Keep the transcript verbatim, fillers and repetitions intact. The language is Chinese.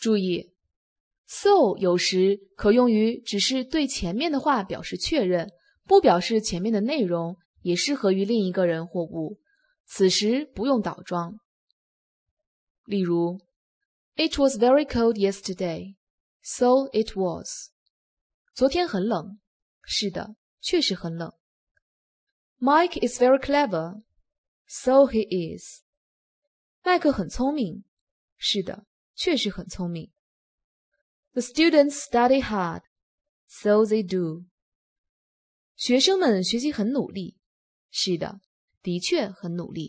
注意 so 有时可用于只是对前面的话表示确认，不表示前面的内容，也适合于另一个人或物，此时不用倒装。例如 It was very cold yesterday, so it was. 昨天很冷，是的，确实很冷。Mike is very clever, so he is. 麦克很聪明，是的，确实很聪明。The students study hard, so they do. 学生们学习很努力，是的，的确很努力。